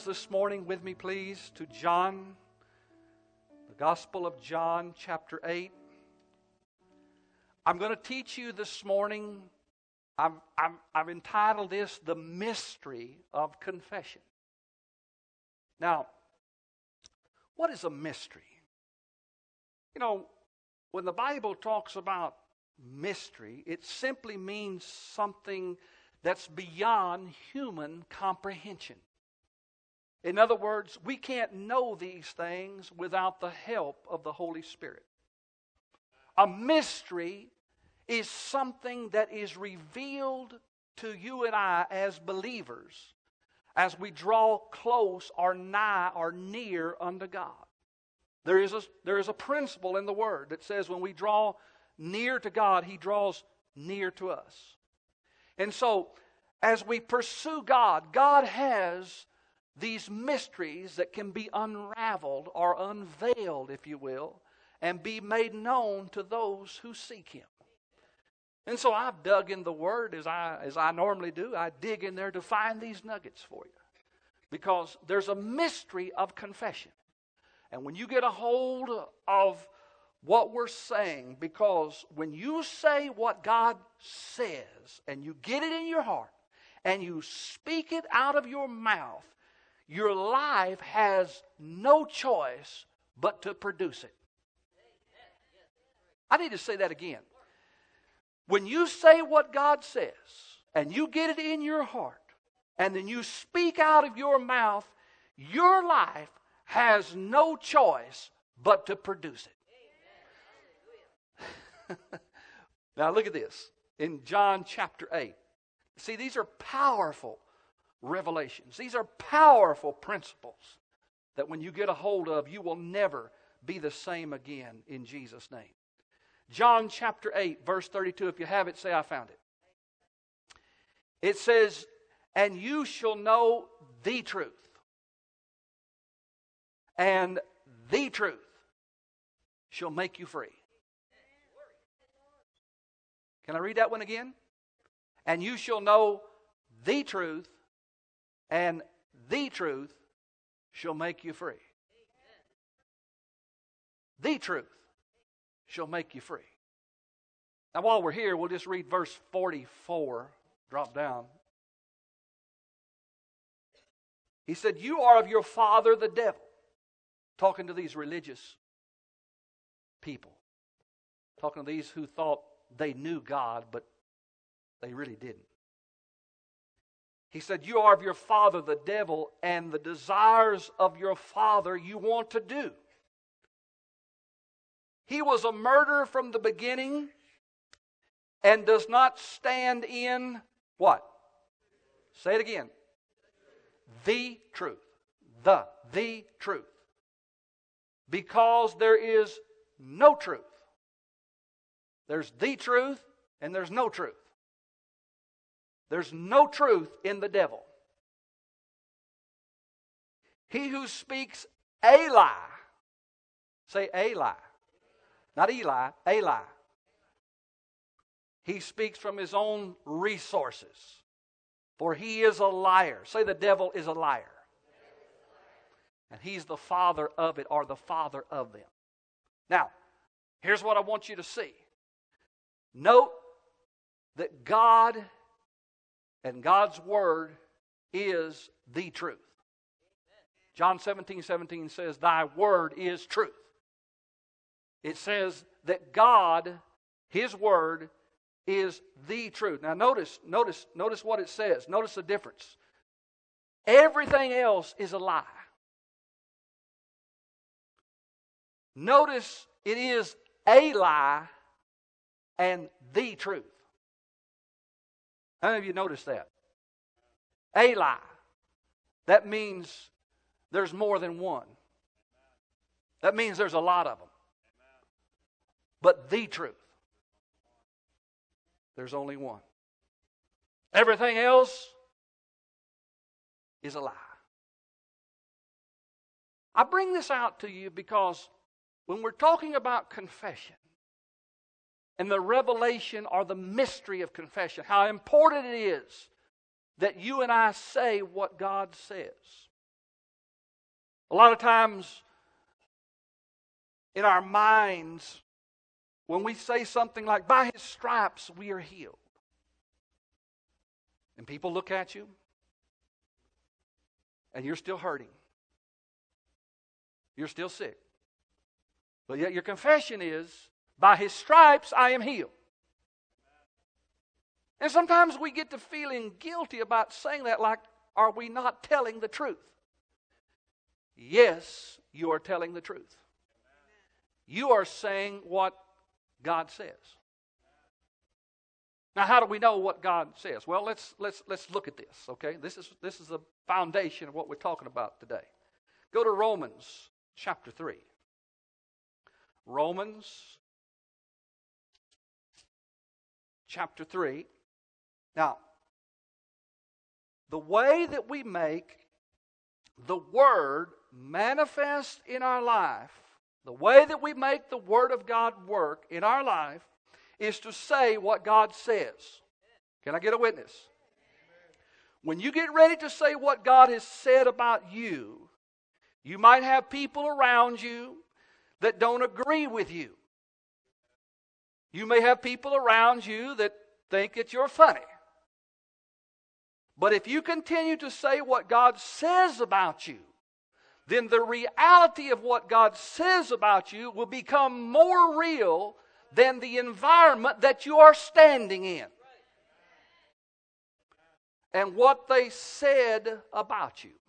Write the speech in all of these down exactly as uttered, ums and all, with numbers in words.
This morning with me, please, to John, the Gospel of John, chapter eight. I'm going to teach you this morning, I've, I've, I've entitled this, The Mystery of Confession. Now, what is a mystery? You know, when the Bible talks about mystery, it simply means something that's beyond human comprehension. In other words, we can't know these things without the help of the Holy Spirit. A mystery is something that is revealed to you and I as believers as we draw close or nigh or near unto God. There is a, there is a principle in the Word that says when we draw near to God, He draws near to us. And so, as we pursue God, God has these mysteries that can be unraveled or unveiled, if you will, and be made known to those who seek Him. And so I've dug in the Word as I, as I normally do. I dig in there to find these nuggets for you. Because there's a mystery of confession. And when you get a hold of what we're saying, because when you say what God says, and you get it in your heart, and you speak it out of your mouth, your life has no choice but to produce it. I need to say that again. When you say what God says, and you get it in your heart, and then you speak out of your mouth, your life has no choice but to produce it. Now look at this. In John chapter eight. See, these are powerful revelations. These are powerful principles that when you get a hold of, you will never be the same again in Jesus' name. John chapter eight, verse thirty-two. If you have it, say, I found it. It says, and you shall know the truth. And the truth shall make you free. Can I read that one again? And you shall know the truth, and the truth shall make you free. The truth shall make you free. Now while we're here, we'll just read verse forty-four. Drop down. He said, you are of your father the devil. Talking to these religious people. Talking to these who thought they knew God, but they really didn't. He said, you are of your father the devil, and the desires of your father you want to do. He was a murderer from the beginning and does not stand in what? Say it again. The truth. The, the truth. Because there is no truth. There's the truth and there's no truth. There's no truth in the devil. He who speaks a lie, say a lie, not Eli, a lie. He speaks from his own resources, for he is a liar. Say the devil is a liar. And he's the father of it, or the father of them. Now, here's what I want you to see. Note that God and God's Word is the truth. John seventeen seventeen says, thy Word is truth. It says that God, His Word, is the truth. Now notice, notice, notice what it says. Notice the difference. Everything else is a lie. Notice it is a lie and the truth. How many of you noticed that? A lie. That means there's more than one. That means there's a lot of them. But the truth, there's only one. Everything else is a lie. I bring this out to you because when we're talking about confession and the revelation or the mystery of confession, how important it is that you and I say what God says. A lot of times in our minds, when we say something like, by His stripes we are healed, and people look at you, and you're still hurting. You're still sick. But yet your confession is, by His stripes I am healed. And sometimes we get to feeling guilty about saying that, like, are we not telling the truth? Yes, you are telling the truth. You are saying what God says. Now, how do we know what God says? Well, let's let's let's look at this, okay? This is this is the foundation of what we're talking about today. Go to Romans chapter three. Romans chapter three. Now, the way that we make the Word manifest in our life, the way that we make the Word of God work in our life, is to say what God says. Can I get a witness? When you get ready to say what God has said about you, you might have people around you that don't agree with you. You may have people around you that think that you're funny. But if you continue to say what God says about you, then the reality of what God says about you will become more real than the environment that you are standing in. And what they said about you.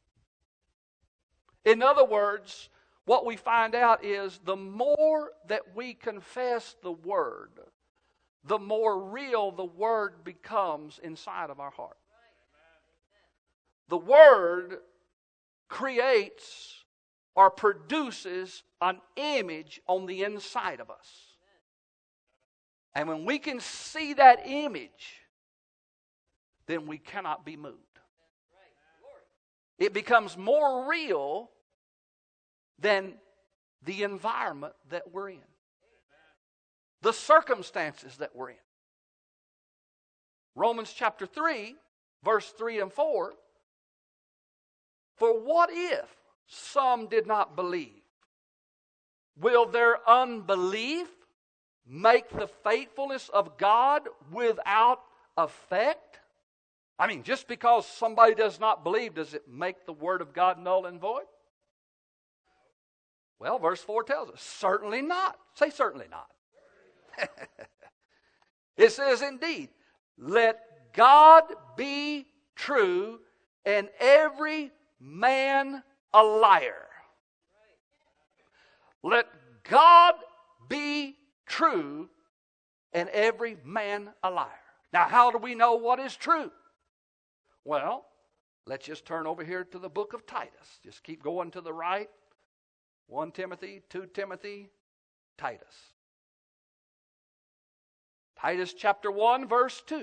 In other words, what we find out is the more that we confess the Word, the more real the Word becomes inside of our heart. The Word creates or produces an image on the inside of us. And when we can see that image, then we cannot be moved. It becomes more real than the environment that we're in, the circumstances that we're in. Romans chapter three, verse three and four. For what if some did not believe? Will their unbelief make the faithfulness of God without effect? I mean, just because somebody does not believe, does it make the Word of God null and void? Well, verse four tells us, certainly not. Say certainly not. It says, indeed, let God be true and every man a liar. Let God be true and every man a liar. Now, how do we know what is true? Well, let's just turn over here to the book of Titus. Just keep going to the right. First Timothy, Second Timothy, Titus. Titus chapter one, verse two.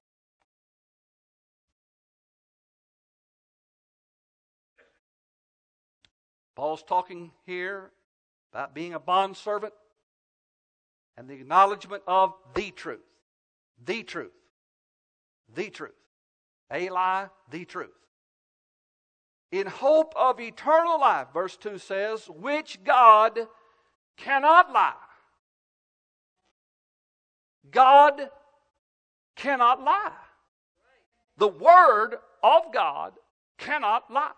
Paul's talking here about being a bondservant and the acknowledgement of the truth. The truth. The truth. A lie, the truth. In hope of eternal life, verse two says, which God cannot lie. God cannot lie. The Word of God cannot lie.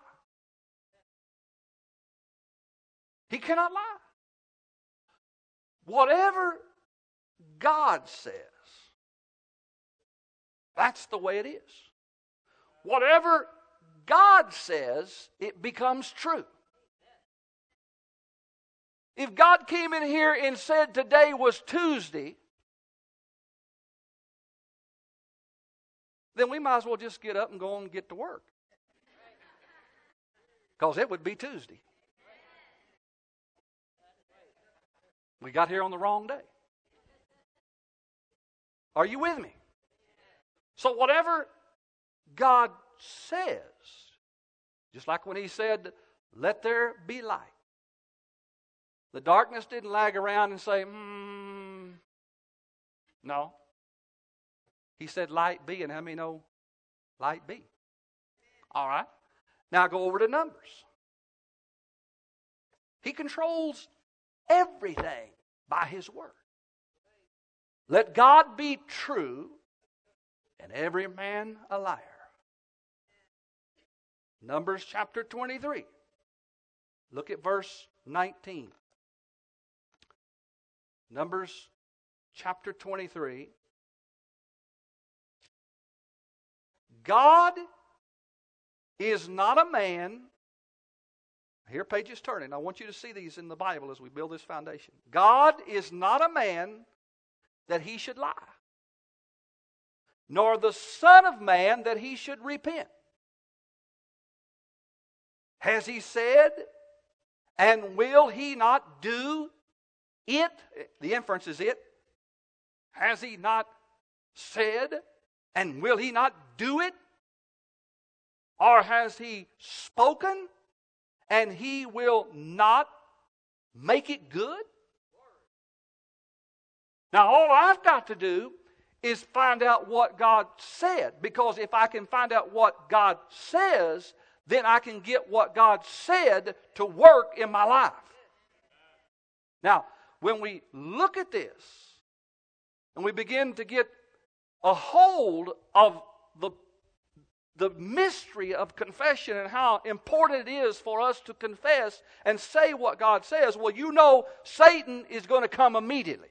He cannot lie. Whatever God says, that's the way it is. Whatever God says, it becomes true. If God came in here and said today was Tuesday, then we might as well just get up and go on and get to work. Because it would be Tuesday. We got here on the wrong day. Are you with me? So whatever God says, just like when He said, let there be light. The darkness didn't lag around and say, hmm. No. He said, light be, and how many know light be? All right. Now go over to Numbers. He controls everything by His word. Let God be true and every man a liar. Numbers chapter twenty-three. Look at verse nineteen. Numbers chapter twenty-three. God is not a man. Here, page is turning. I want you to see these in the Bible as we build this foundation. God is not a man that He should lie, nor the Son of Man that He should repent. Has He said, and will He not do it? The inference is it. Has He not said, and will He not do it? Or has He spoken, and He will not make it good? Now, all I've got to do is find out what God said. Because if I can find out what God says, then I can get what God said to work in my life. Now, when we look at this, and we begin to get a hold of the, the mystery of confession and how important it is for us to confess and say what God says, well, you know Satan is going to come immediately.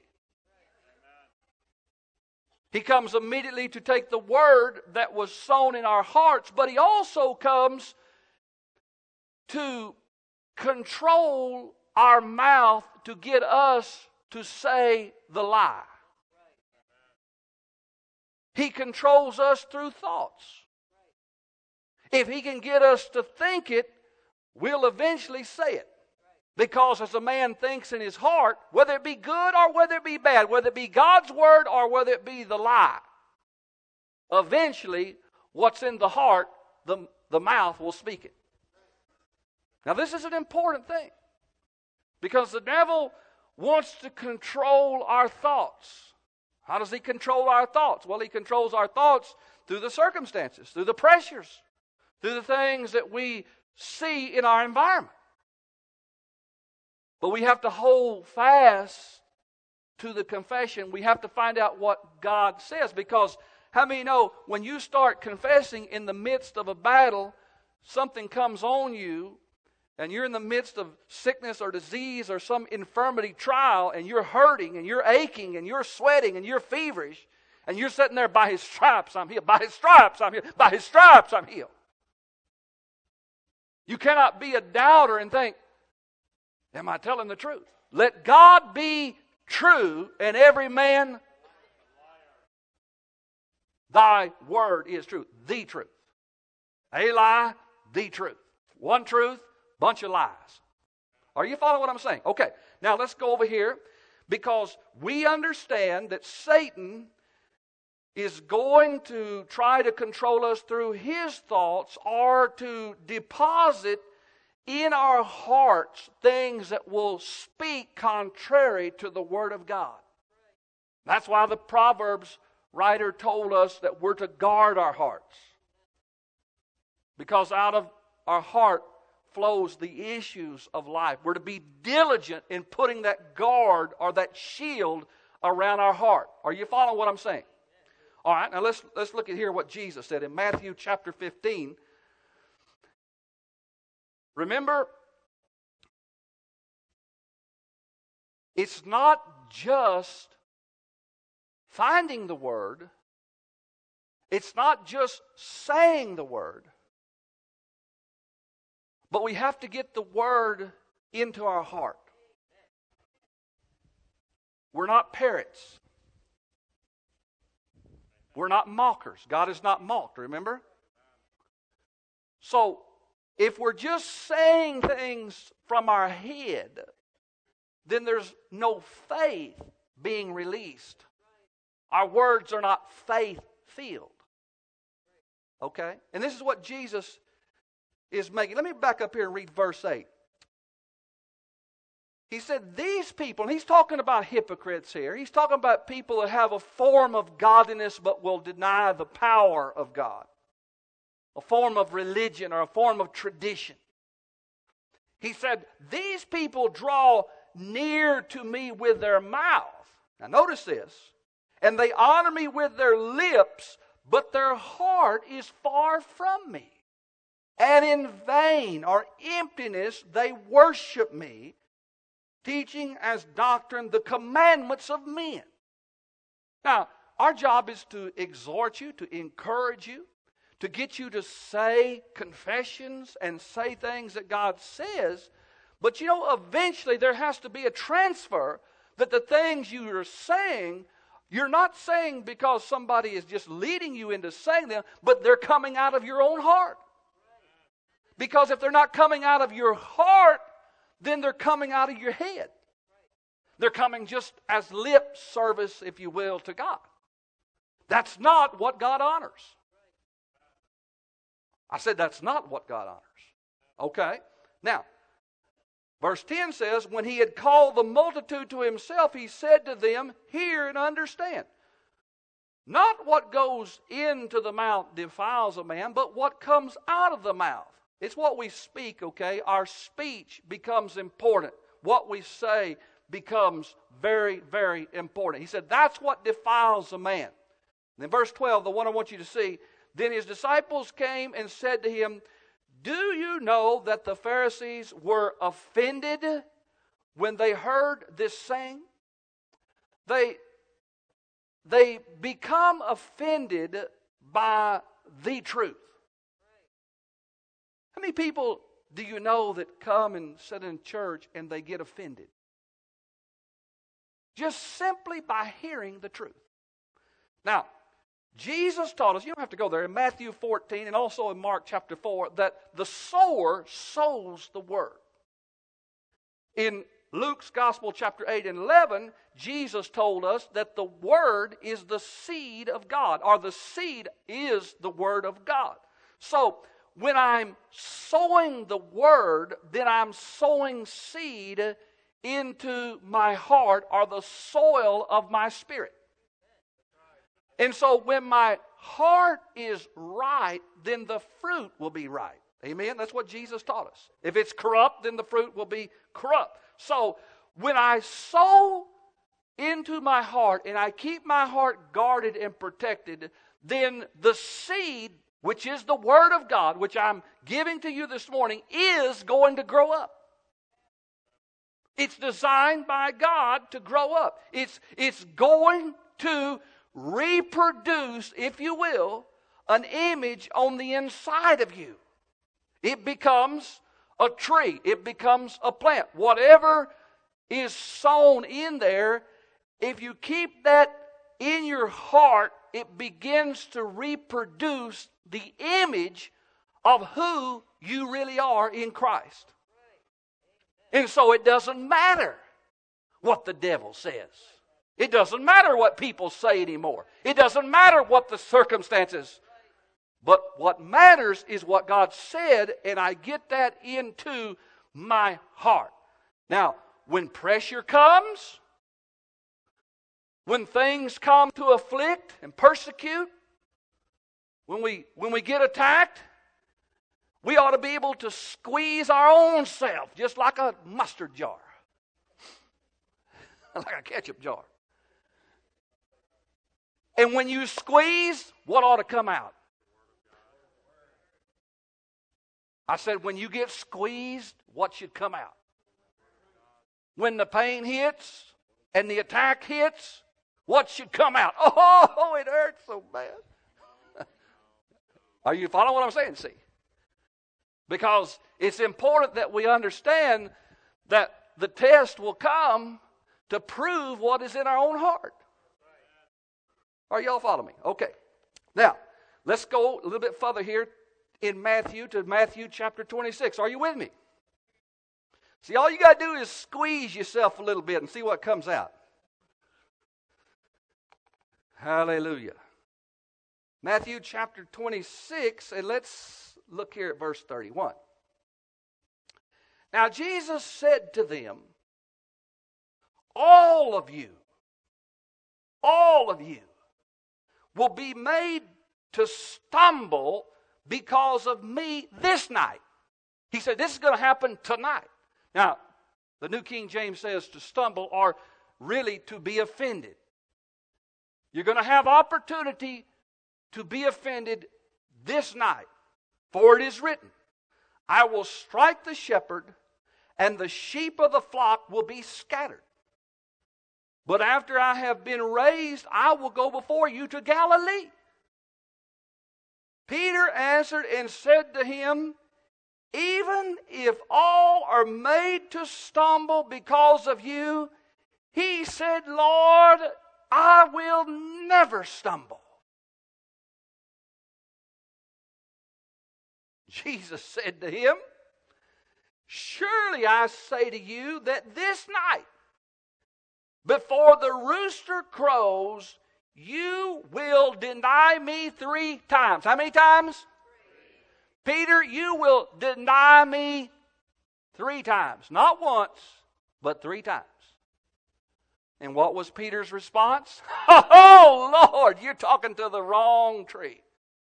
He comes immediately to take the word that was sown in our hearts, but he also comes to control our mouth to get us to say the lie. He controls us through thoughts. If he can get us to think it, we'll eventually say it. Because as a man thinks in his heart, whether it be good or whether it be bad, whether it be God's word or whether it be the lie, eventually what's in the heart, the, the mouth will speak it. Now this is an important thing. Because the devil wants to control our thoughts. How does he control our thoughts? Well, he controls our thoughts through the circumstances, through the pressures, through the things that we see in our environment. But we have to hold fast to the confession. We have to find out what God says. Because how many know when you start confessing in the midst of a battle, something comes on you, and you're in the midst of sickness or disease or some infirmity trial, and you're hurting and you're aching and you're sweating and you're feverish, and you're sitting there, by His stripes I'm healed, by His stripes I'm healed, by His stripes I'm healed. You cannot be a doubter and think, am I telling the truth? Let God be true and every man, thy word is true. The truth. A lie, the truth. One truth, bunch of lies. Are you following what I'm saying? Okay, now let's go over here, because we understand that Satan is going to try to control us through his thoughts, or to deposit in our hearts things that will speak contrary to the Word of God. That's why the Proverbs writer told us that we're to guard our hearts. Because out of our heart flows the issues of life. We're to be diligent in putting that guard or that shield around our heart. Are you following what I'm saying? All right, now let's, let's look at here what Jesus said in Matthew chapter fifteen. Remember, it's not just finding the word. It's not just saying the word. But we have to get the word into our heart. We're not parrots. We're not mockers. God is not mocked, remember? So, if we're just saying things from our head, then there's no faith being released. Our words are not faith-filled. Okay? And this is what Jesus is making. Let me back up here and read verse eight. He said, these people, and he's talking about hypocrites here. He's talking about people that have a form of godliness but will deny the power of God. A form of religion or a form of tradition. He said, these people draw near to me with their mouth. Now notice this. And they honor me with their lips, but their heart is far from me. And in vain or emptiness they worship me, teaching as doctrine the commandments of men. Now, our job is to exhort you, to encourage you, to get you to say confessions and say things that God says. But you know, eventually there has to be a transfer that the things you are saying, you're not saying because somebody is just leading you into saying them, but they're coming out of your own heart. Because if they're not coming out of your heart, then they're coming out of your head. They're coming just as lip service, if you will, to God. That's not what God honors. I said that's not what God honors. Okay? Now, verse ten says, when he had called the multitude to himself, he said to them, hear and understand. Not what goes into the mouth defiles a man, but what comes out of the mouth. It's what we speak, okay? Our speech becomes important. What we say becomes very, very important. He said, that's what defiles a man. And then verse twelve, the one I want you to see, then his disciples came and said to him, do you know that the Pharisees were offended when they heard this saying? They, they become offended by the truth. How many people do you know that come and sit in church and they get offended? Just simply by hearing the truth. Now, Jesus taught us, you don't have to go there, in Matthew fourteen and also in Mark chapter four, that the sower sows the word. In Luke's Gospel chapter eight and eleven, Jesus told us that the word is the seed of God, or the seed is the word of God. So, when I'm sowing the word, then I'm sowing seed into my heart, or the soil of my spirit. And so when my heart is right, then the fruit will be right. Amen? That's what Jesus taught us. If it's corrupt, then the fruit will be corrupt. So when I sow into my heart and I keep my heart guarded and protected, then the seed, which is the Word of God, which I'm giving to you this morning, is going to grow up. It's designed by God to grow up. It's, it's going to reproduce, if you will, an image on the inside of you. It becomes a tree. It becomes a plant. Whatever is sown in there, if you keep that in your heart, it begins to reproduce the image of who you really are in Christ. And so it doesn't matter what the devil says. It doesn't matter what people say anymore. It doesn't matter what the circumstances. But what matters is what God said, and I get that into my heart. Now, when pressure comes, when things come to afflict and persecute, when we, when we get attacked, we ought to be able to squeeze our own self, just like a mustard jar, like a ketchup jar. And when you squeeze, what ought to come out? I said, when you get squeezed, what should come out? When the pain hits and the attack hits, what should come out? Oh, it hurts so bad. Are you following what I'm saying? See? Because it's important that we understand that the test will come to prove what is in our own heart. Are y'all following me? Okay. Now, let's go a little bit further here in Matthew to Matthew chapter twenty-six. Are you with me? See, all you got to do is squeeze yourself a little bit and see what comes out. Hallelujah. Matthew chapter twenty-six, and let's look here at verse thirty-one. Now Jesus said to them, all of you, all of you will be made to stumble because of me this night. He said, this is going to happen tonight. Now, the New King James says to stumble or really to be offended. You're going to have opportunity to be offended this night. For it is written, I will strike the shepherd, and the sheep of the flock will be scattered. But after I have been raised, I will go before you to Galilee. Peter answered and said to him, even if all are made to stumble because of you, he said, Lord, I will never stumble. Jesus said to him, surely I say to you that this night, before the rooster crows, you will deny me three times. How many times? Three. Peter, you will deny me three times. Not once, but three times. And what was Peter's response? Oh, Lord, you're talking to the wrong tree.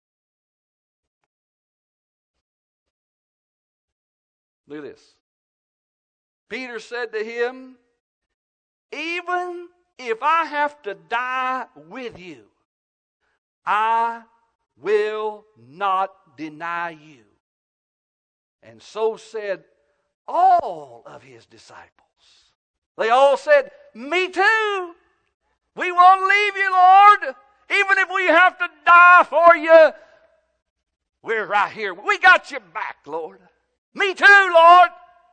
Look at this. Peter said to him, even if I have to die with you, I will not deny you. And so said all of his disciples. They all said, me too. We won't leave you, Lord. Even if we have to die for you, we're right here. We got your back, Lord. Me too, Lord.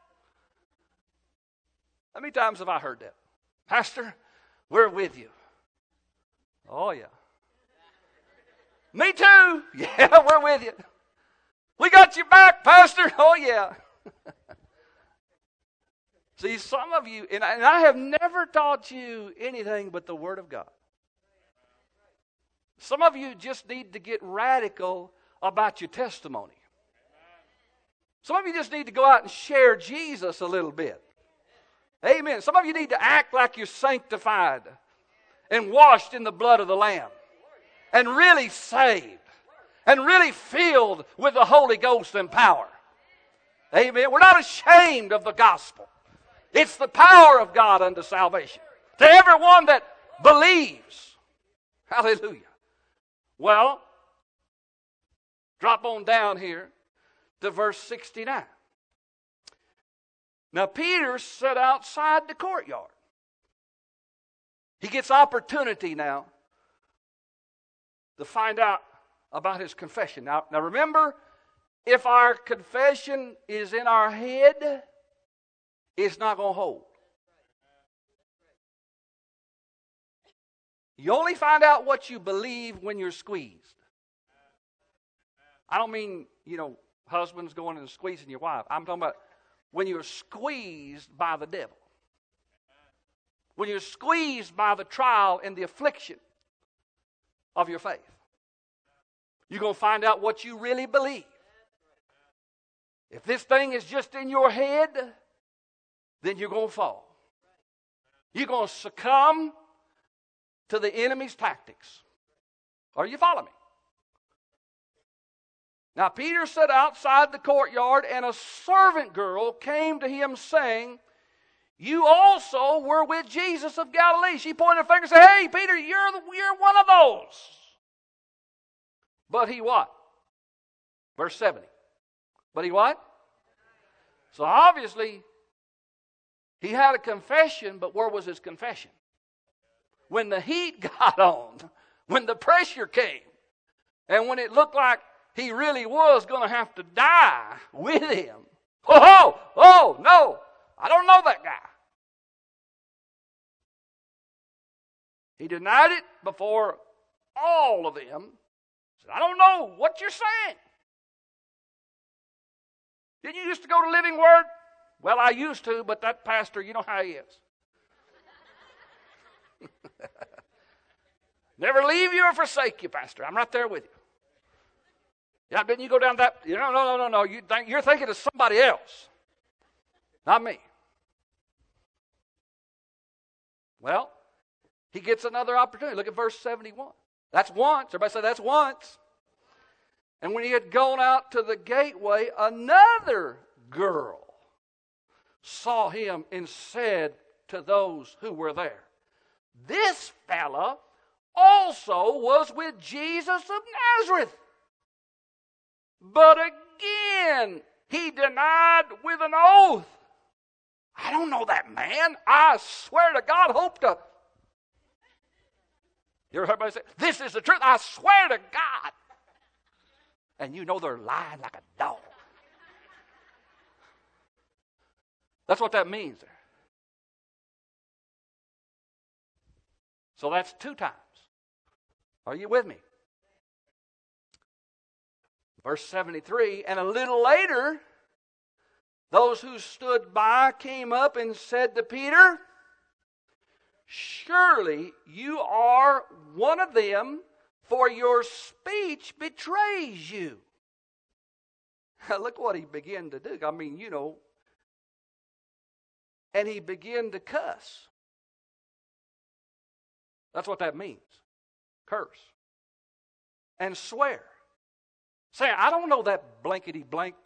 How many times have I heard that? Pastor, we're with you. Oh, yeah. Me too. Yeah, we're with you. We got your back, Pastor. Oh, yeah. See, some of you, and I, and I have never taught you anything but the Word of God. Some of you just need to get radical about your testimony. Some of you just need to go out and share Jesus a little bit. Amen. Some of you need to act like you're sanctified and washed in the blood of the Lamb and really saved and really filled with the Holy Ghost and power. Amen. We're not ashamed of the gospel. It's the power of God unto salvation to everyone that believes. Hallelujah. Well, drop on down here to verse sixty-nine. Now Peter sat outside the courtyard. He gets opportunity now to find out about his confession. Now, now remember, if our confession is in our head, it's not going to hold. You only find out what you believe when you're squeezed. I don't mean, you know, husbands going and squeezing your wife. I'm talking about when you're squeezed by the devil. When you're squeezed by the trial and the affliction of your faith. You're going to find out what you really believe. If this thing is just in your head, then you're going to fall. You're going to succumb to the enemy's tactics. Are you following me? Now Peter sat outside the courtyard, and a servant girl came to him saying, you also were with Jesus of Galilee. She pointed her finger and said, hey, Peter, you're, the, you're one of those. But he what? Verse seventy. But he what? So obviously, he had a confession, but where was his confession? When the heat got on, when the pressure came, and when it looked like he really was going to have to die with him. Oh, oh, no, I don't know that guy. He denied it before all of them. Said, I don't know what you're saying. Didn't you used to go to Living Word? Well, I used to, but that pastor, you know how he is. Never leave you or forsake you, Pastor. I'm right there with you. Yeah, didn't you go down that? You know, no, no, no, no. You think, you're thinking of somebody else, not me. Well, he gets another opportunity. Look at verse seventy-one. That's once. Everybody say that's once. And when he had gone out to the gateway, another girl saw him and said to those who were there, "This fella also was with Jesus of Nazareth." But again, he denied with an oath, "I don't know that man. I swear to God, hope to." You ever heard somebody say, "This is the truth. I swear to God." And you know they're lying like a dog. That's what that means there. So that's two times. Are you with me? Verse seventy-three, and a little later, those who stood by came up and said to Peter, "Surely you are one of them, for your speech betrays you." Look what he began to do. I mean, you know, and he began to cuss. That's what that means. Curse. And swear. Say, "I don't know that blankety blank."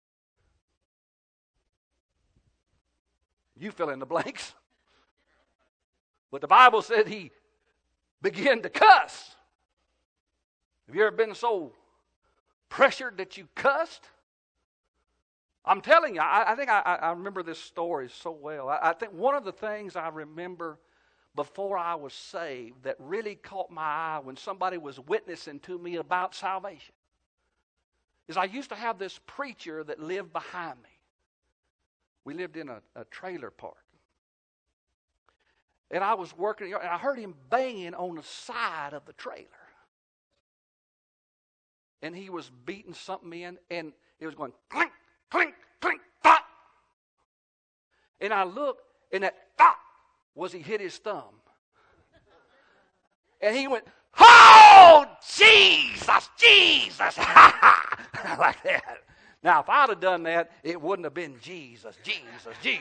You fill in the blanks. But the Bible said he began to cuss. Have you ever been so pressured that you cussed? I'm telling you, I, I think I, I remember this story so well. I, I think one of the things I remember before I was saved that really caught my eye when somebody was witnessing to me about salvation is I used to have this preacher that lived behind me. We lived in a, a trailer park. And I was working, and I heard him banging on the side of the trailer. And he was beating something in, and it was going clink, clink, clink, thot. And I looked, and that thot was he hit his thumb. And he went, "Oh, Jesus, Jesus." Like that. Now, if I'd have done that, it wouldn't have been Jesus, Jesus, Jesus.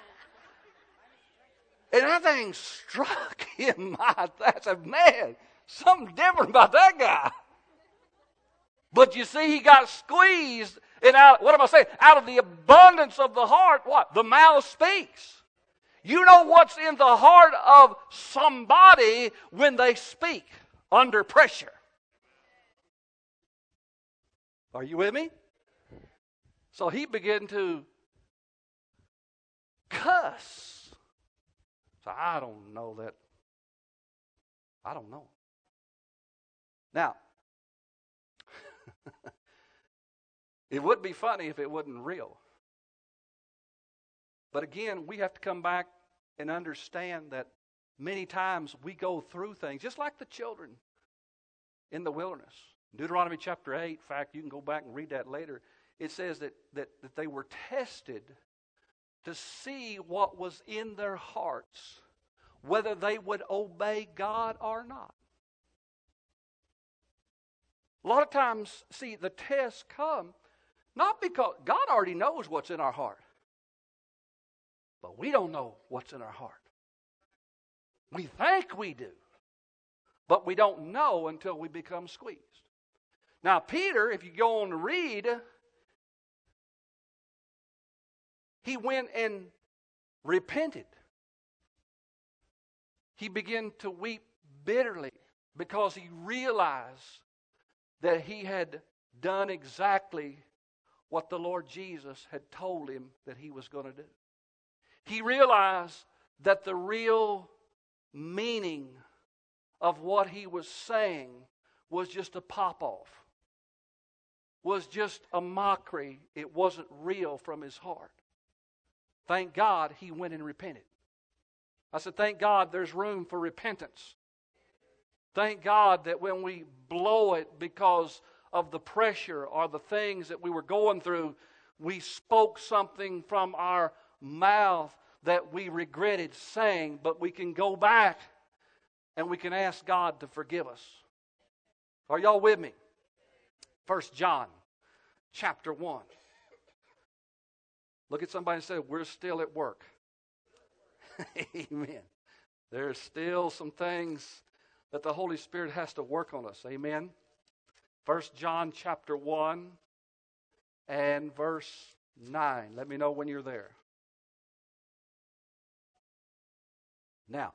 And that thing struck him. I said, "Man, something different about that guy." But you see, he got squeezed. And out, what am I saying? Out of the abundance of the heart, what? The mouth speaks. You know what's in the heart of somebody when they speak under pressure. Are you with me? So he began to cuss. So I don't know that. I don't know. Now, it would be funny if it wasn't real. But again, we have to come back and understand that many times we go through things, just like the children in the wilderness. Deuteronomy chapter eight, in fact, you can go back and read that later. It says that, that, that they were tested to see what was in their hearts, whether they would obey God or not. A lot of times, see, the tests come not because God already knows what's in our heart, but we don't know what's in our heart. We think we do, but we don't know until we become squeezed. Now, Peter, if you go on to read, he went and repented. He began to weep bitterly because he realized that he had done exactly what the Lord Jesus had told him that he was going to do. He realized that the real meaning of what he was saying was just a pop-off, was just a mockery. It wasn't real from his heart. Thank God he went and repented. I said, thank God there's room for repentance. Thank God that when we blow it because of the pressure or the things that we were going through, we spoke something from our mouth that we regretted saying, but we can go back and we can ask God to forgive us. Are y'all with me? First John chapter one. Look at somebody and say, we're still at work. Amen. There's still some things that the Holy Spirit has to work on us. Amen. First John chapter one and verse nine. Let me know when you're there. Now,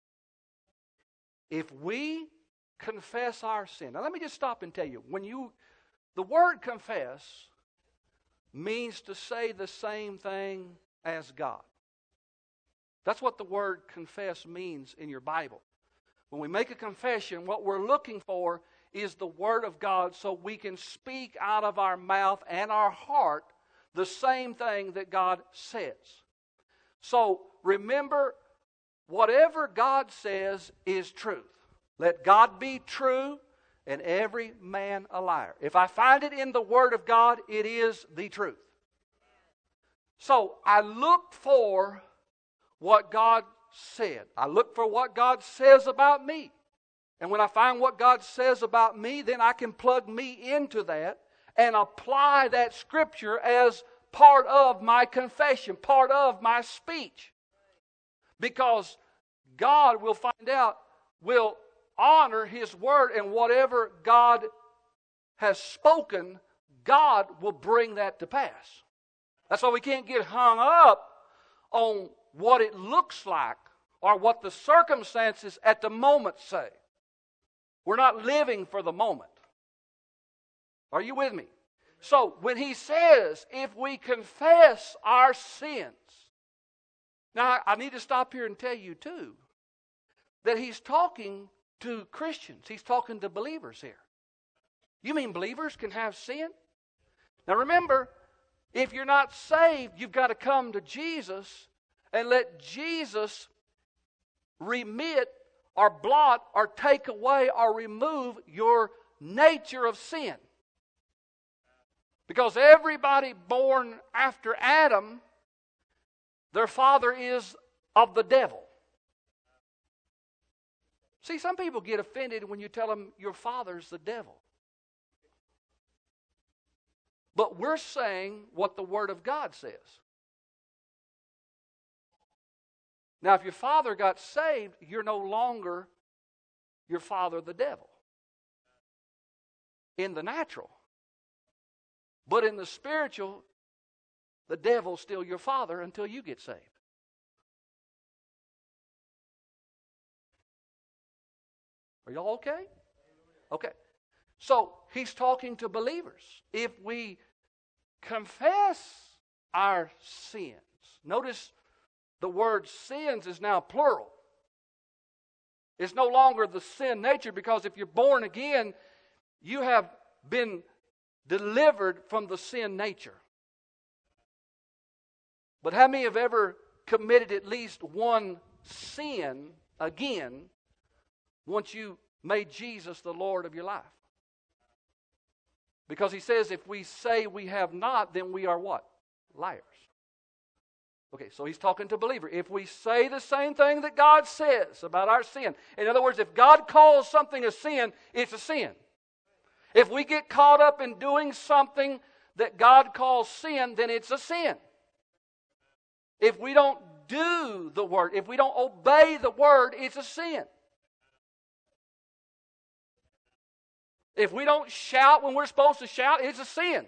if we confess our sin. Now let me just stop and tell you, when you, the word confess means to say the same thing as God. That's what the word confess means in your Bible. When we make a confession, what we're looking for is the Word of God so we can speak out of our mouth and our heart the same thing that God says. So remember, whatever God says is truth. Let God be true and every man a liar. If I find it in the Word of God, it is the truth. So I look for what God said. I look for what God says about me. And when I find what God says about me, then I can plug me into that and apply that Scripture as part of my confession, part of my speech. Because God, will find out, will honor His Word, and whatever God has spoken, God will bring that to pass. That's why we can't get hung up on what it looks like or what the circumstances at the moment say. We're not living for the moment. Are you with me? So when he says, if we confess our sins, now I need to stop here and tell you too, that he's talking to Christians. He's talking to believers here. You mean believers can have sin? Now remember, if you're not saved, you've got to come to Jesus and let Jesus remit or blot or take away or remove your nature of sin. Because everybody born after Adam, their father is of the devil. See, some people get offended when you tell them your father's the devil. But we're saying what the Word of God says. Now, if your father got saved, you're no longer your father the devil. In the natural. But in the spiritual, the devil's still your father until you get saved. Are y'all okay? Okay. So, he's talking to believers. If we confess our sins, notice the word sins is now plural. It's no longer the sin nature, because if you're born again, you have been delivered from the sin nature. But how many have ever committed at least one sin again once you made Jesus the Lord of your life? Because he says if we say we have not, then we are what? Liars. Okay, so he's talking to believer. If we say the same thing that God says about our sin, in other words, if God calls something a sin, it's a sin. If we get caught up in doing something that God calls sin, then it's a sin. If we don't do the Word, if we don't obey the Word, it's a sin. If we don't shout when we're supposed to shout, it's a sin.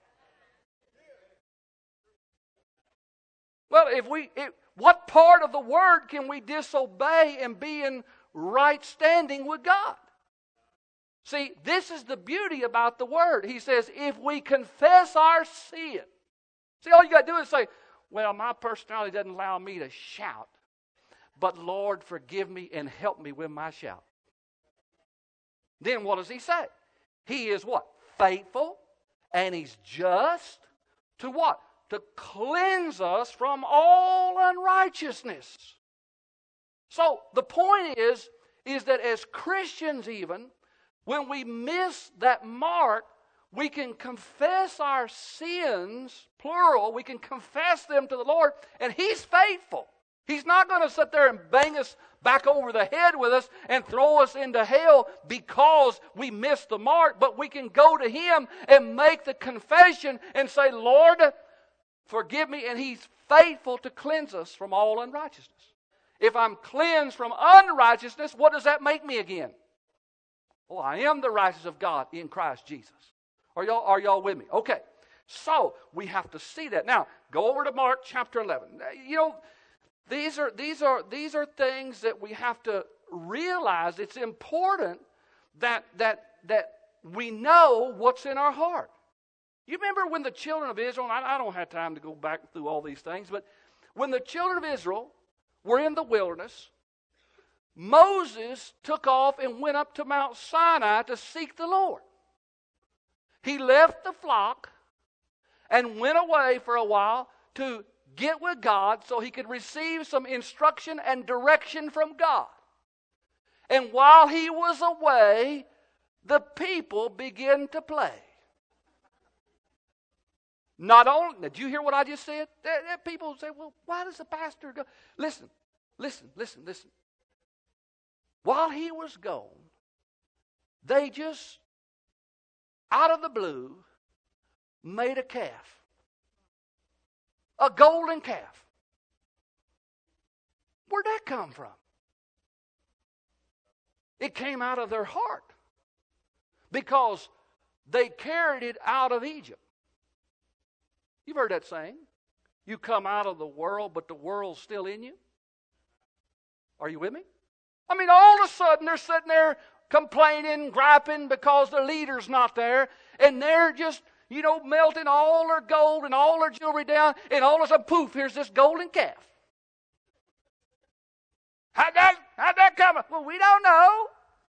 Well, if we, if, what part of the Word can we disobey and be in right standing with God? See, this is the beauty about the Word. He says, if we confess our sin. See, all you got to do is say, well, my personality doesn't allow me to shout. But Lord, forgive me and help me with my shout. Then what does he say? He is what? Faithful, and he's just to what? To cleanse us from all unrighteousness. So the point is, is that as Christians even, when we miss that mark, we can confess our sins, plural, we can confess them to the Lord, and he's faithful. He's not going to sit there and bang us back over the head with us and throw us into hell because we missed the mark, but we can go to him and make the confession and say, Lord, forgive me, and he's faithful to cleanse us from all unrighteousness. If I'm cleansed from unrighteousness, what does that make me again? Oh, I am the righteousness of God in Christ Jesus. Are y'all, are y'all with me? Okay. So we have to see that. Now, go over to Mark chapter eleven. You know, these are these are these are things that we have to realize. It's important that that that we know what's in our heart. You remember when the children of Israel, and I, I don't have time to go back through all these things, but when the children of Israel were in the wilderness, Moses took off and went up to Mount Sinai to seek the Lord. He left the flock and went away for a while to get with God so he could receive some instruction and direction from God. And while he was away, the people began to play. Not only, did you hear what I just said? There, there people say, well, why does the pastor go? Listen, listen, listen, listen. While he was gone, they just, out of the blue, made a calf. A golden calf. Where'd that come from? It came out of their heart. Because they carried it out of Egypt. You've heard that saying. You come out of the world, but the world's still in you. Are you with me? I mean, all of a sudden, they're sitting there complaining, griping because their leader's not there. And they're just, you know, melting all their gold and all their jewelry down. And all of a sudden, poof, here's this golden calf. How'd that, how'd that come? Well, we don't know.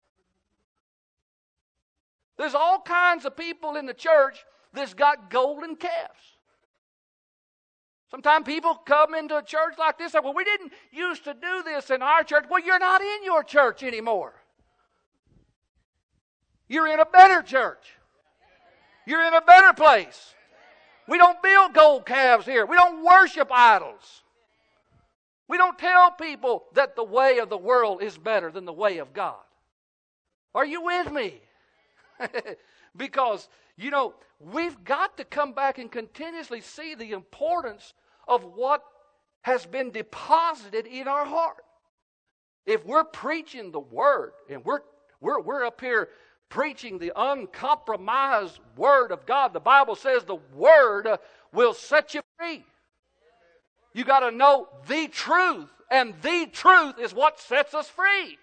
There's all kinds of people in the church that's got golden calves. Sometimes people come into a church like this and say, well, we didn't used to do this in our church. Well, you're not in your church anymore. You're in a better church. You're in a better place. We don't build gold calves here. We don't worship idols. We don't tell people that the way of the world is better than the way of God. Are you with me? Because, you know, we've got to come back and continuously see the importance of what has been deposited in our heart. If we're preaching the Word, and we're, we're, we're up here preaching the uncompromised Word of God, the Bible says the Word uh, will set you free. You got to know the truth, and the truth is what sets us free.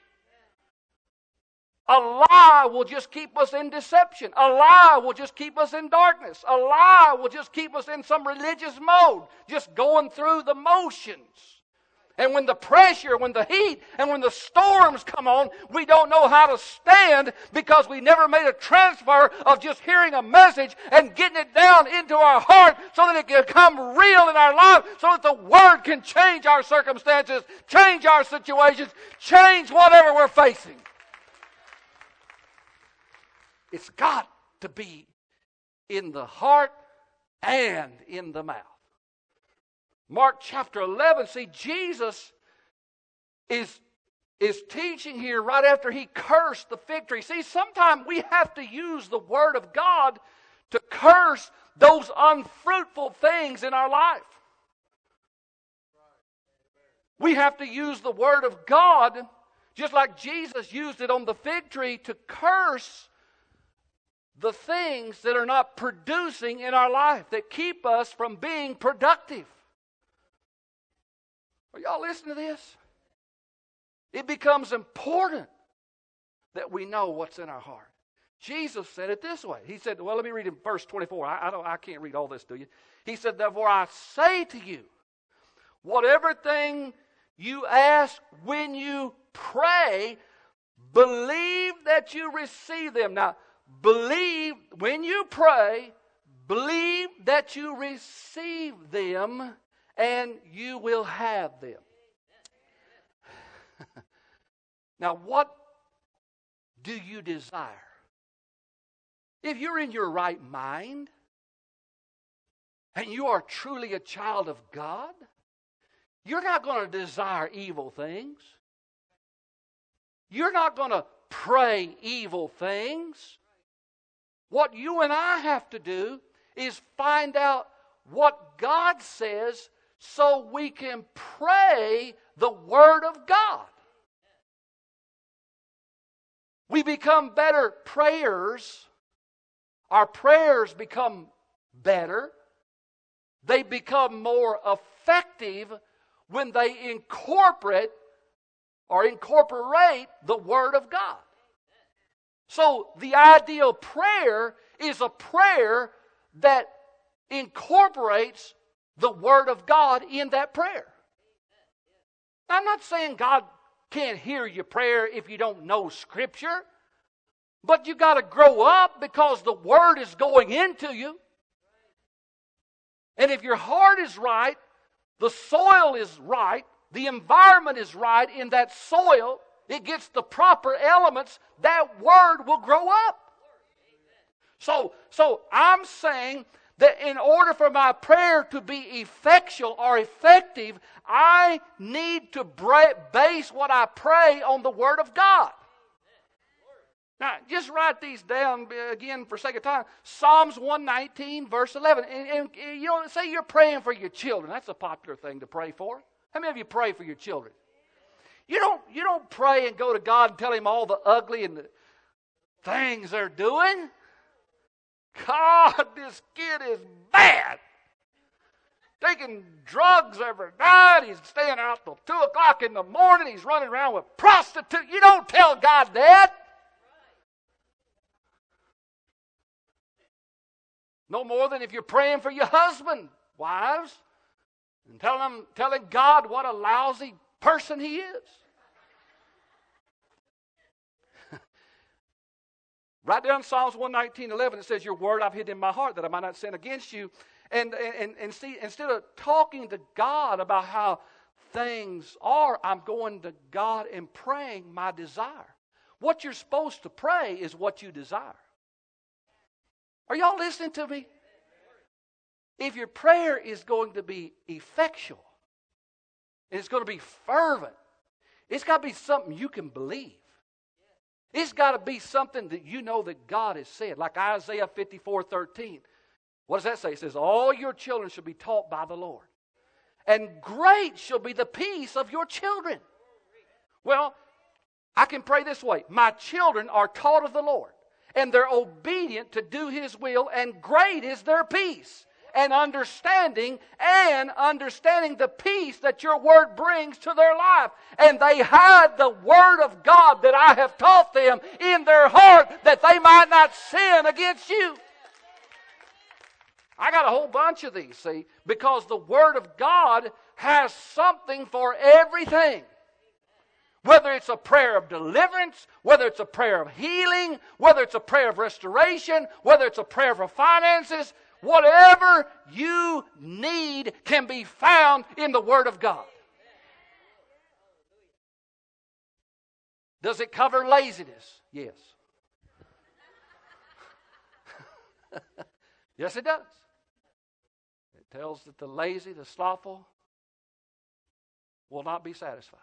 A lie will just keep us in deception. A lie will just keep us in darkness. A lie will just keep us in some religious mode, just going through the motions. And when the pressure, when the heat, and when the storms come on, we don't know how to stand because we never made a transfer of just hearing a message and getting it down into our heart so that it can become real in our life, so that the Word can change our circumstances, change our situations, change whatever we're facing. It's got to be in the heart and in the mouth. Mark chapter eleven, see, Jesus is, is teaching here right after he cursed the fig tree. See, sometimes we have to use the Word of God to curse those unfruitful things in our life. We have to use the Word of God, just like Jesus used it on the fig tree, to curse the things that are not producing in our life, that keep us from being productive. Are y'all listening to this? It becomes important that we know what's in our heart. Jesus said it this way. He said, well, let me read in verse twenty-four. I, I, don't, I can't read all this to you. He said, therefore I say to you, whatever thing you ask when you pray, believe that you receive them. Now, believe, when you pray, believe that you receive them and you will have them. Now, what do you desire? If you're in your right mind and you are truly a child of God, you're not going to desire evil things. You're not going to pray evil things. What you and I have to do is find out what God says so we can pray the Word of God. We become better prayers. Our prayers become better. They become more effective when they incorporate or incorporate the Word of God. So the ideal prayer is a prayer that incorporates the Word of God in that prayer. I'm not saying God can't hear your prayer if you don't know Scripture, but you got to grow up because the Word is going into you. And if your heart is right, the soil is right, the environment is right in that soil, it gets the proper elements, that Word will grow up. So, so I'm saying that in order for my prayer to be effectual or effective, I need to base what I pray on the Word of God. Now, just write these down again for sake of time. Psalms one nineteen, verse eleven. And, and, and you know, say you're praying for your children. That's a popular thing to pray for. How many of you pray for your children? You don't, you don't pray and go to God and tell Him all the ugly and the things they're doing. God, this kid is bad. Taking drugs every night. He's staying out till two o'clock in the morning. He's running around with prostitutes. You don't tell God that. No more than if you're praying for your husband, wives, and telling them, telling God what a lousy person he is. Right down Psalms one nineteen, eleven, it says, your word I've hid in my heart that I might not sin against you. And, and, and see, instead of talking to God about how things are, I'm going to God and praying my desire. What you're supposed to pray is what you desire. Are y'all listening to me? If your prayer is going to be effectual, and it's going to be fervent, it's got to be something you can believe. It's got to be something that you know that God has said. Like Isaiah fifty-four thirteen. What does that say? It says, all your children shall be taught by the Lord. And great shall be the peace of your children. Well, I can pray this way. My children are taught of the Lord. And they're obedient to do His will. And great is their peace. And understanding, and understanding the peace that your word brings to their life. And they hide the word of God that I have taught them in their heart, that they might not sin against you. I got a whole bunch of these, see, because the word of God has something for everything. Whether it's a prayer of deliverance, whether it's a prayer of healing, whether it's a prayer of restoration, whether it's a prayer for finances, whatever you need can be found in the Word of God. Does it cover laziness? Yes. Yes, it does. It tells that the lazy, the slothful, will not be satisfied.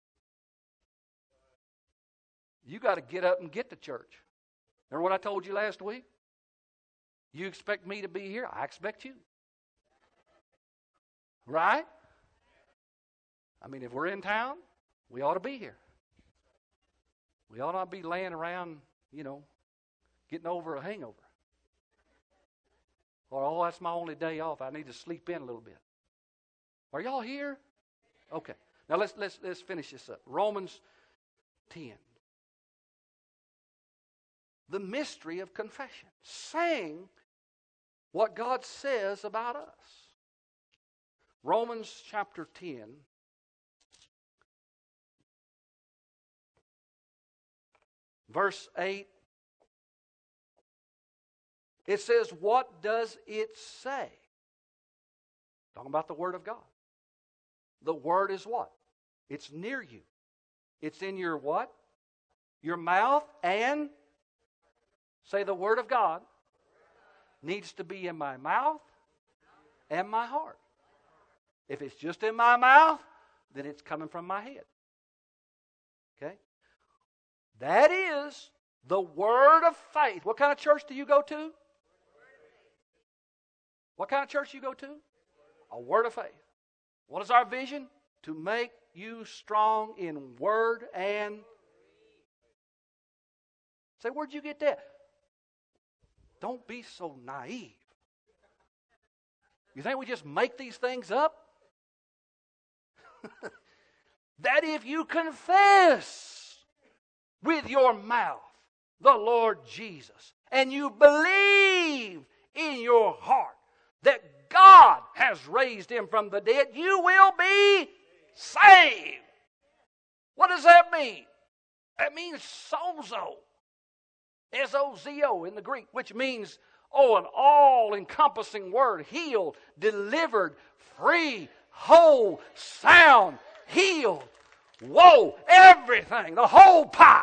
You got to get up and get to church. Remember what I told you last week? You expect me to be here? I expect you. Right? I mean, if we're in town, we ought to be here. We ought not be laying around, you know, getting over a hangover. Or, oh, that's my only day off. I need to sleep in a little bit. Are y'all here? Okay. Now let's let's let's finish this up. Romans ten. The mystery of confession. Saying what God says about us. Romans chapter ten. Verse eight. It says, what does it say? Talking about the Word of God. The Word is what? It's near you. It's in your what? Your mouth, and say the Word of God needs to be in my mouth and my heart. If it's just in my mouth, then it's coming from my head. Okay? That is the word of faith. What kind of church do you go to? What kind of church do you go to? A word of faith. What is our vision? To make you strong in word and... Say, where'd you get that? Don't be so naive. You think we just make these things up? That if you confess with your mouth the Lord Jesus, and you believe in your heart that God has raised him from the dead, you will be saved. What does that mean? That means sozo. S O Z O in the Greek, which means, oh, an all-encompassing word. Healed, delivered, free, whole, sound, healed. Whoa, everything, the whole pie.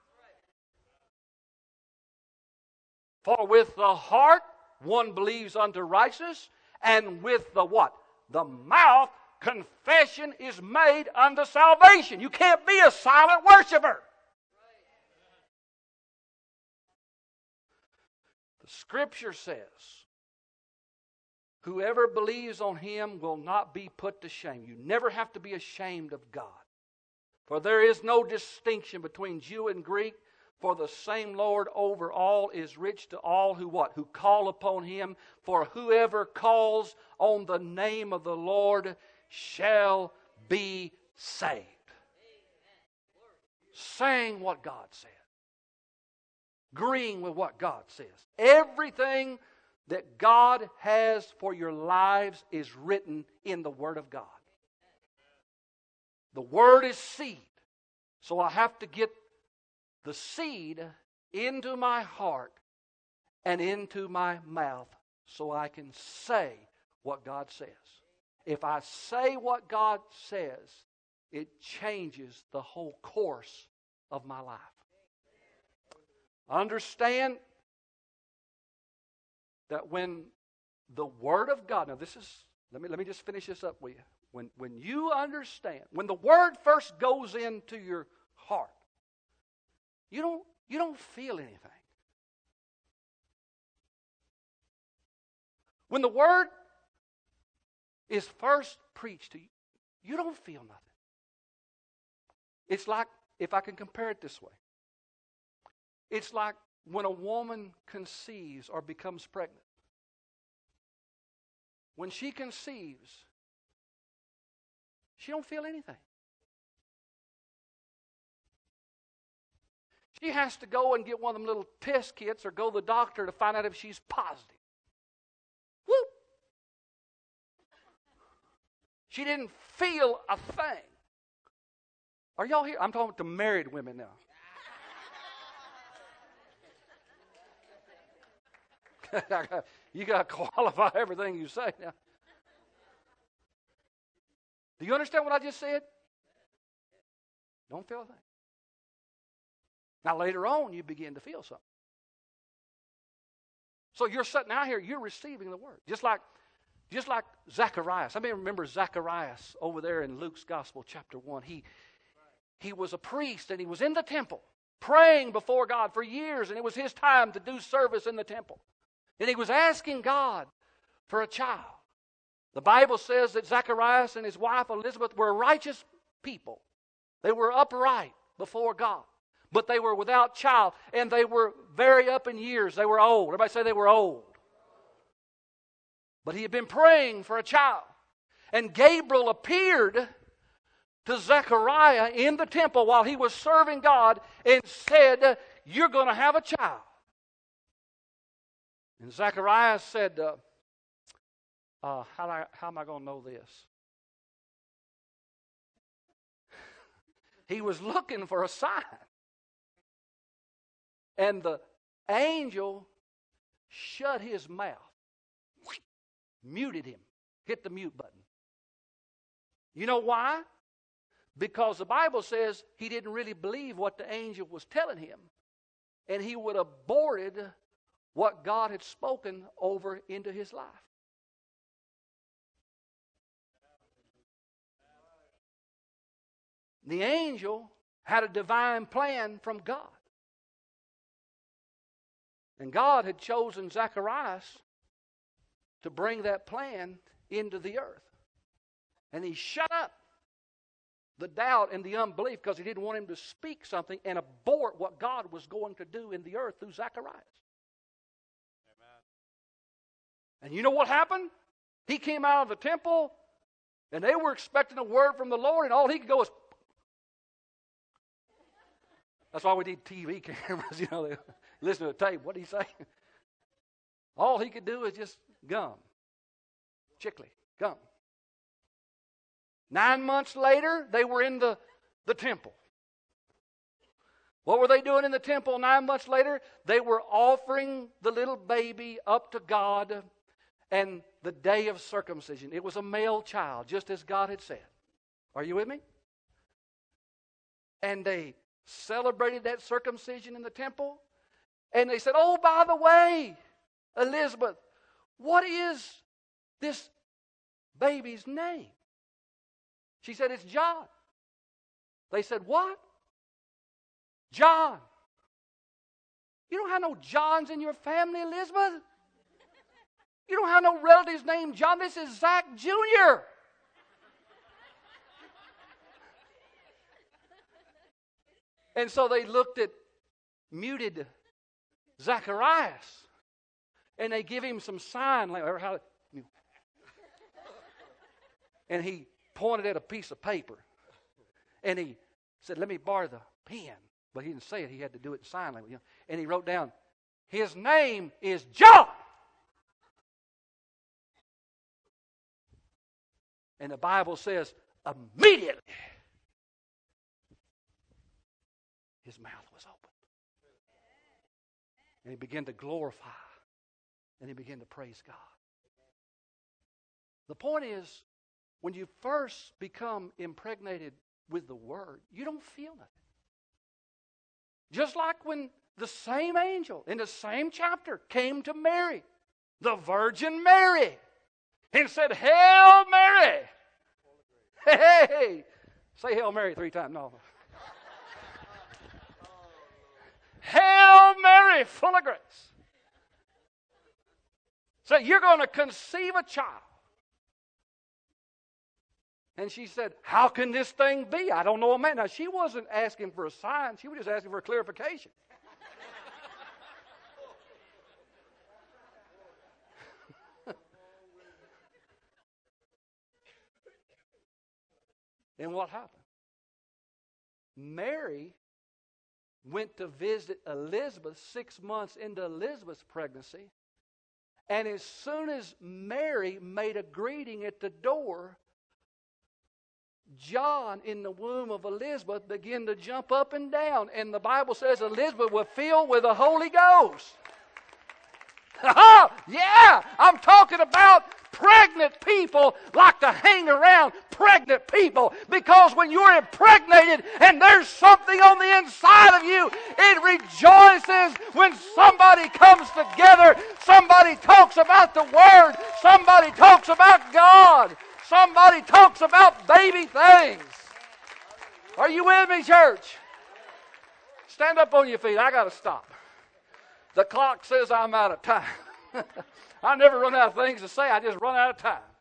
For with the heart one believes unto righteousness, and with the what? The mouth confession is made unto salvation. You can't be a silent worshiper. The Scripture says, whoever believes on him will not be put to shame. You never have to be ashamed of God. For there is no distinction between Jew and Greek, for the same Lord over all is rich to all who what? Who call upon him. For whoever calls on the name of the Lord shall be saved. Saying what God said. Agreeing with what God says. Everything that God has for your lives is written in the Word of God. The Word is seed. So I have to get the seed into my heart and into my mouth so I can say what God says. If I say what God says, it changes the whole course of my life. Understand that when the Word of God, now this is, let me, let me just finish this up with you. When, when you understand, when the Word first goes into your heart, you don't, you don't feel anything. When the Word is first preached to you, you don't feel nothing. It's like, if I can compare it this way, it's like when a woman conceives or becomes pregnant. When she conceives, she don't feel anything. She has to go and get one of them little test kits or go to the doctor to find out if she's positive. Whoop! She didn't feel a thing. Are y'all here? I'm talking to married women now. You got to qualify everything you say now. Do you understand what I just said? Don't feel a thing. Now later on, you begin to feel something. So you're sitting out here, you're receiving the Word. Just like, just like Zacharias. I may remember Zacharias over there in Luke's Gospel, chapter one. He, he was a priest and he was in the temple praying before God for years, and it was his time to do service in the temple. And he was asking God for a child. The Bible says that Zacharias and his wife Elizabeth were righteous people. They were upright before God. But they were without child. And they were very up in years. They were old. Everybody say they were old. But he had been praying for a child. And Gabriel appeared to Zechariah in the temple while he was serving God and said, "You're going to have a child." And Zacharias said, uh, uh, how, do I, how am I going to know this? He was looking for a sign. And the angel shut his mouth, muted him, hit the mute button. You know why? Because the Bible says he didn't really believe what the angel was telling him. And he would have aborted what God had spoken over into his life. The angel had a divine plan from God. And God had chosen Zacharias to bring that plan into the earth. And he shut up the doubt and the unbelief because he didn't want him to speak something and abort what God was going to do in the earth through Zacharias. And you know what happened? He came out of the temple, and they were expecting a word from the Lord, and all he could go was... That's why we need T V cameras, you know, they listen to the tape. What did he say? All he could do is just gum. Chickly, gum. Nine months later, they were in the, the temple. What were they doing in the temple nine months later? They were offering the little baby up to God and the day of circumcision. It was a male child, just as God had said. Are you with me? And they celebrated that circumcision in the temple. And they said, oh, by the way, Elizabeth, what is this baby's name? She said, it's John. They said, what? John. You don't have no Johns in your family, Elizabeth? You don't have no relatives named John. This is Zach Junior And so they looked at muted Zacharias, and they give him some sign, like how, and he pointed at a piece of paper, and he said, "Let me borrow the pen." But he didn't say it; he had to do it in sign language. You know? And he wrote down, "His name is John." And the Bible says, immediately his mouth was open. And he began to glorify. And he began to praise God. The point is, when you first become impregnated with the Word, you don't feel nothing. Just like when the same angel in the same chapter came to Mary, the Virgin Mary, and said, "Hail Mary." Hey, hey, say Hail Mary three times. No. Hail Mary, full of grace. So you're going to conceive a child. And she said, how can this thing be? I don't know a man. Now, she wasn't asking for a sign. She was just asking for a clarification. And what happened? Mary went to visit Elizabeth six months into Elizabeth's pregnancy. And as soon as Mary made a greeting at the door, John in the womb of Elizabeth began to jump up and down. And the Bible says Elizabeth was filled with the Holy Ghost. Oh, yeah, I'm talking about pregnant people like to hang around pregnant people, because when you're impregnated and there's something on the inside of you, it rejoices when somebody comes together, somebody talks about the Word, somebody talks about God, somebody talks about baby things. Are you with me, church? Stand up on your feet. I got to stop. The clock says I'm out of time. I never run out of things to say. I just run out of time.